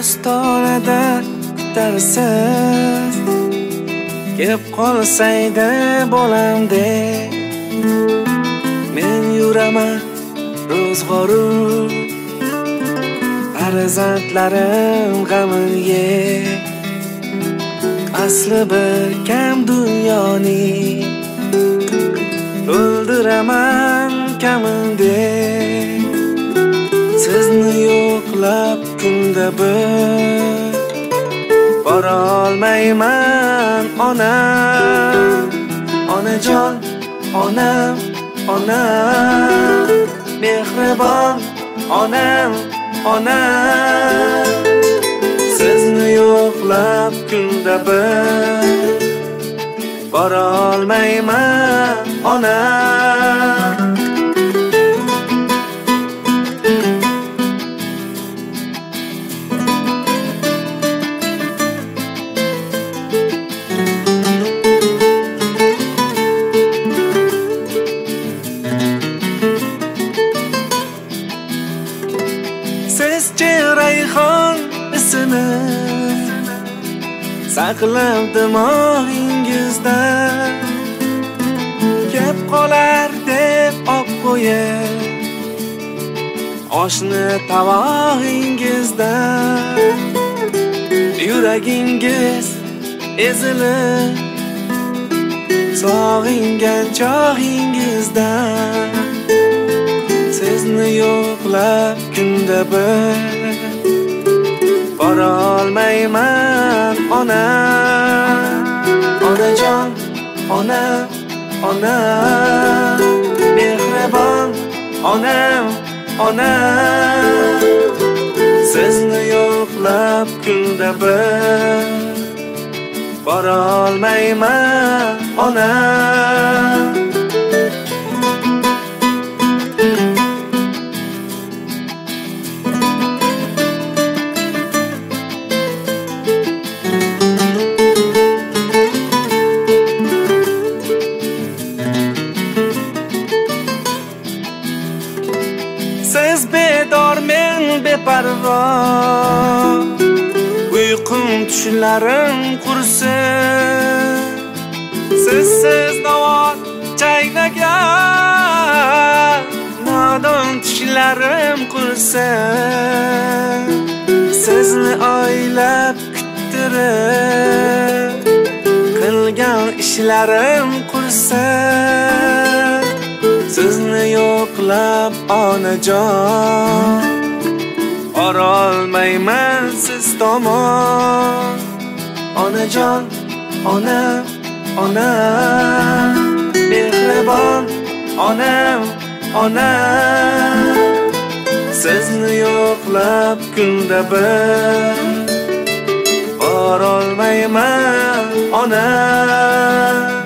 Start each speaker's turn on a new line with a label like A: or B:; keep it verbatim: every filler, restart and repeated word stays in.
A: ostonada kutarsiz, kelib qolsaydi bolamdek. Men yuraman ro'zg'oru, farzandlarim g'amini asli bir kam dunyoni o'ldiraman kamindek. Sizni yo'qlab kunda bir bora olmayman onam. Onajon, onam, onam, mehribon onam, onam. Sizni yo'qlab kunda bir bora olmayman onam. Sizchi rayhon isini saqlab dimog'ingizda, kep qolar deb olib qo'yib oshni tavog'ingizda. Yuragingiz ezilib sog'ingan chog'ingizda, sizni yo'qlab kunda bir bora olmayman onam. Onajon, onam, onam, mehribon onam, onam. Sizni yo'qlab kunda bir bora olmayman onam. Siz bedor, men beparvo, uyqum tushlarim qursin. Sizsiz navot chaynagan nodon tushlarim qursin. Sizni oylab kuttirib qilgan ishlarim qursin. Sizni yo'qlab onajon borolmayman siz tomon. Onajon, onam, onam, mehribon onam, onam. Sizni yo'qlab kunda bir borolmayman onam.